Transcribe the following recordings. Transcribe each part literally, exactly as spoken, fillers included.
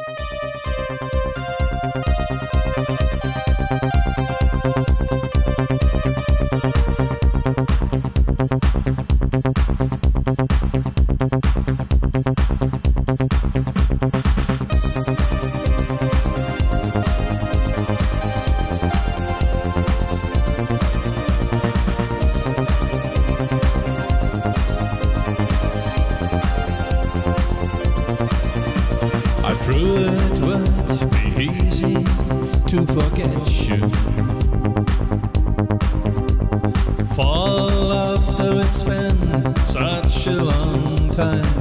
Through it would be easy to forget you. Fall after it's been such a long time,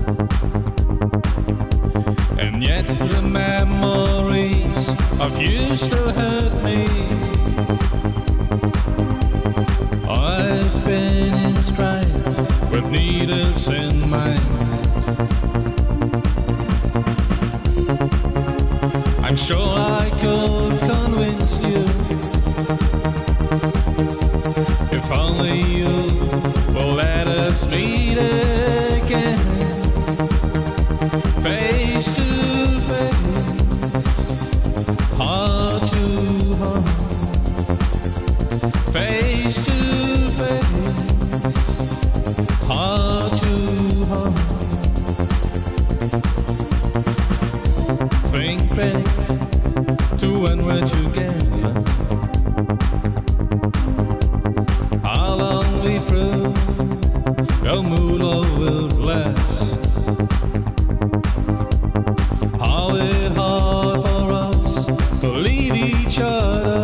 and yet the memories of you still hurt me. I've been inscribed with needles in mine. I'm sure I could have convinced you, if only you will let us meet again, face to face, heart to heart, face to face, heart to heart. Think back to when we're together, how long we through your mood will last, how it hard for us to leave each other.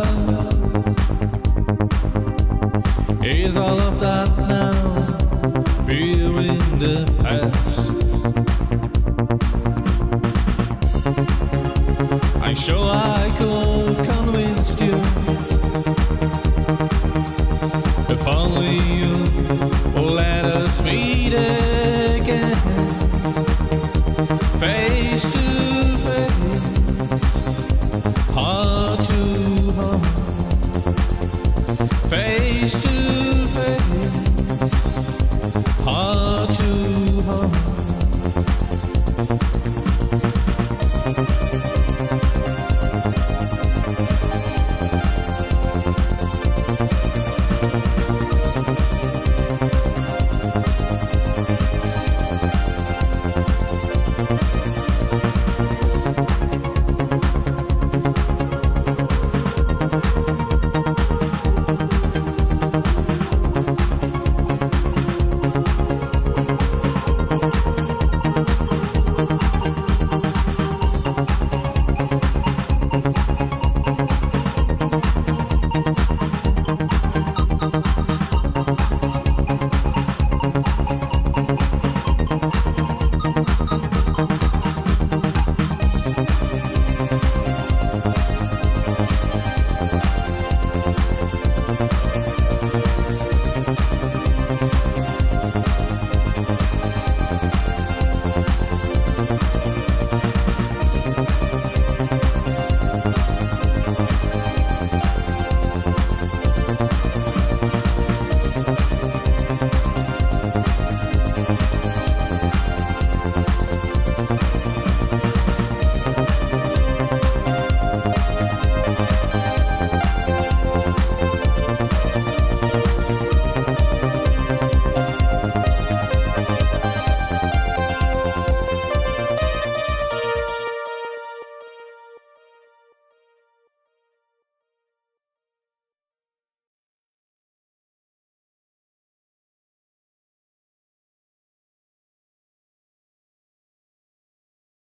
Is all of that now we're in the past? I'm sure I could